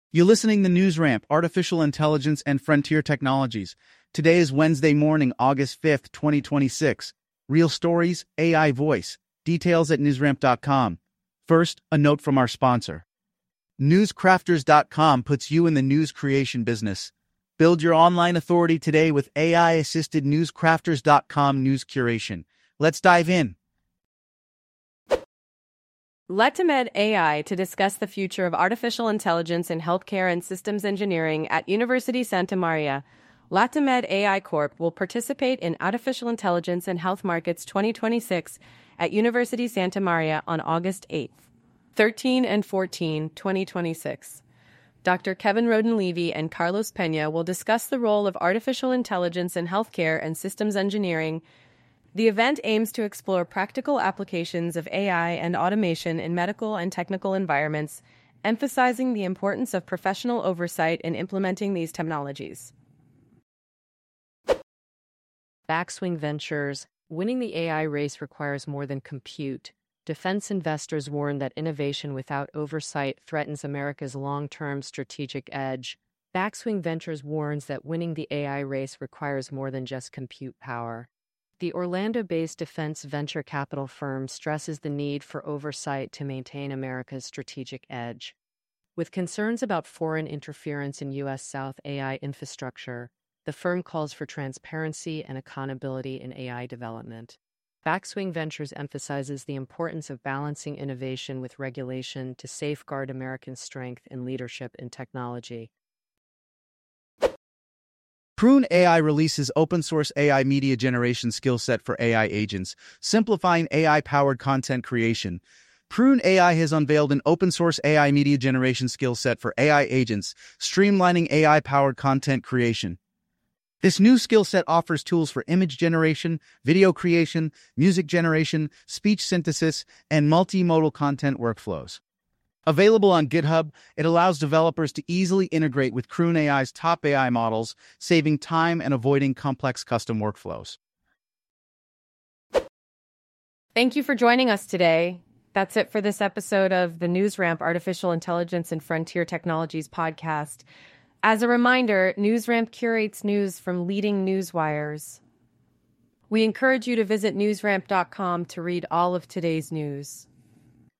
You're listening to News Ramp, Artificial Intelligence and Frontier Technologies. Today is Wednesday morning, August 5th, 2026. Real stories, AI voice. Details at newsramp.com. First, a note from our sponsor. Newscrafters.com puts you in the news creation business. Build your online authority today with AI-assisted Newscrafters.com news curation. Let's dive in. Letamed AI to discuss the future of artificial intelligence in healthcare and systems engineering at University Santa Maria. Letamed AI Corp will participate in Artificial Intelligence and Health Markets 2026 at University Santa Maria on August 8th, 13 and 14, 2026. Dr. Kevin Roden-Levy and Carlos Pena will discuss the role of artificial intelligence in healthcare and systems engineering. The event aims to explore practical applications of AI and automation in medical and technical environments, emphasizing the importance of professional oversight in implementing these technologies. Backswing Ventures. Winning the AI race requires more than compute. Defense investors warn that innovation without oversight threatens America's long-term strategic edge. Backswing Ventures warns that winning the AI race requires more than just compute power. The Orlando-based defense venture capital firm stresses the need for oversight to maintain America's strategic edge. With concerns about foreign interference in U.S. South AI infrastructure, the firm calls for transparency and accountability in AI development. Backswing Ventures emphasizes the importance of balancing innovation with regulation to safeguard American strength and leadership in technology. Prune AI releases open-source AI media generation skill set for AI agents, simplifying AI-powered content creation. Prune AI has unveiled an open-source AI media generation skill set for AI agents, streamlining AI-powered content creation. This new skill set offers tools for image generation, video creation, music generation, speech synthesis, and multimodal content workflows. Available on GitHub, it allows developers to easily integrate with Prune AI's top AI models, saving time and avoiding complex custom workflows. Thank you for joining us today. That's it for this episode of the News Ramp Artificial Intelligence and Frontier Technologies podcast. As a reminder, News Ramp curates news from leading news wires. We encourage you to visit newsramp.com to read all of today's news.